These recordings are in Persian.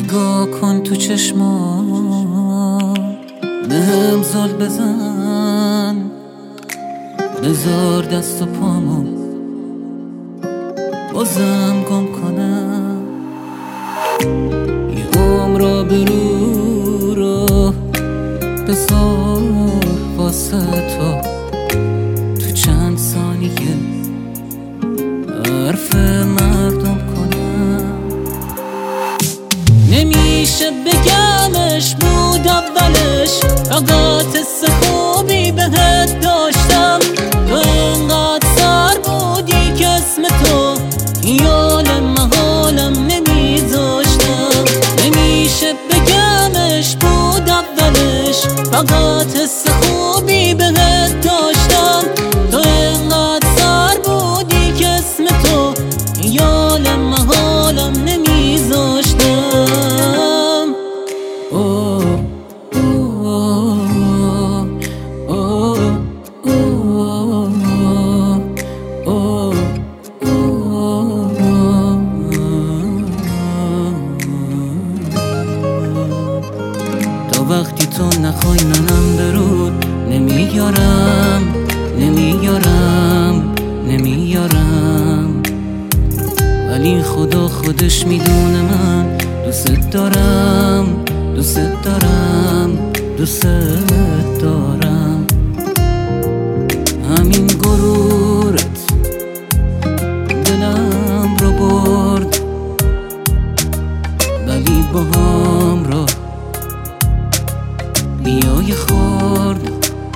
نگاه کن تو چشمام، بهم زل بزن، بذار دست و پامو بازم گم کنم. یه عمر آبرو رو بذار واسه تو چند ثانیه حرف مردم کنم. نمیشه بگمش بود اولش، فقط حس خوبی بهت داشتم. تو انقدر سر بودی که اسم تو خیال محالم نمیذاشتم. نمیشه بگمش بود اولش، فقط حس خوبی بهت داشتم. تو انقدر سر بودی که اسم تو خیال محالم نمیذاشتم. اوه تا وقتی تو نخوای منم درود نمیارم، ولی خدا خودش میدونه من دوست دارم. همین غرورت دلم رو برد، ولی با هم را بیای خورد.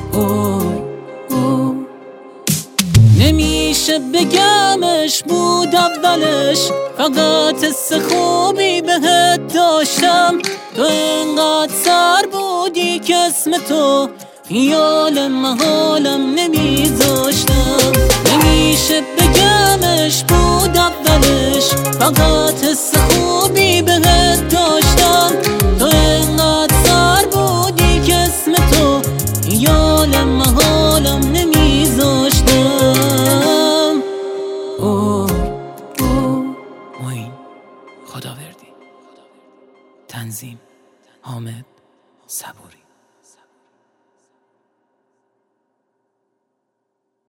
نمیشه بگمش بود اولش، فقط حس خوبی بهت داشتم. تو انقدر سر بودی که اسم تو خیال محالم نمیذاشتم. نمیشه بگمش بود اولش، فقط حس